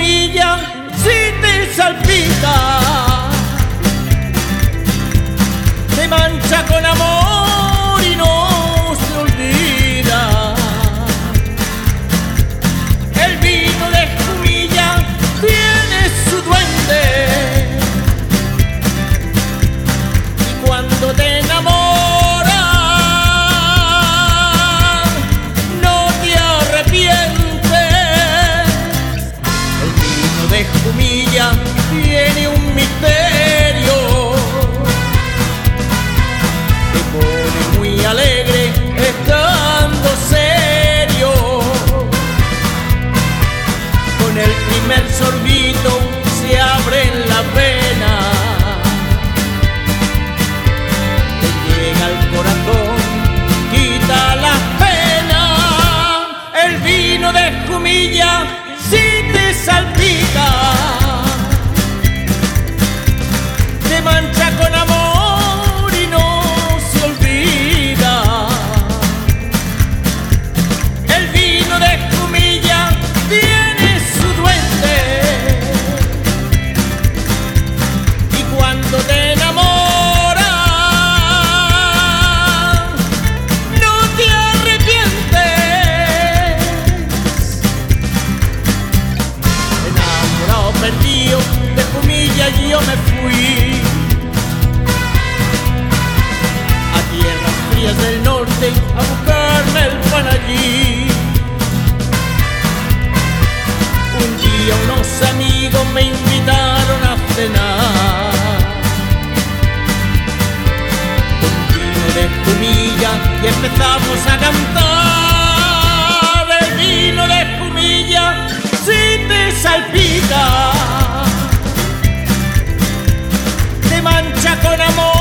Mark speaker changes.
Speaker 1: Jumilla si te salpica, te mancha con amor y no se olvida. El vino de Jumilla tiene su duende, y cuando te enamoras no te arrepientes. El vino de Jumilla tiene un misterio, te pone muy alegre estando serio. Con el primer sorbito se abre la vena, te llega al corazón, quita las penas. El vino de Jumilla si te salpica, te mancha con amor y no se olvida. El vino de Jumilla tiene su duende, y cuando te enamoras no te arrepientes. Enamorado perdido de Jumilla yo me fui a tierras frías del norte a buscarme el pan allí. Un día unos amigos me invitaron a cenar con vino de Jumilla y empezamos a cantar. El vino de Jumilla si te salpica, te mancha con amor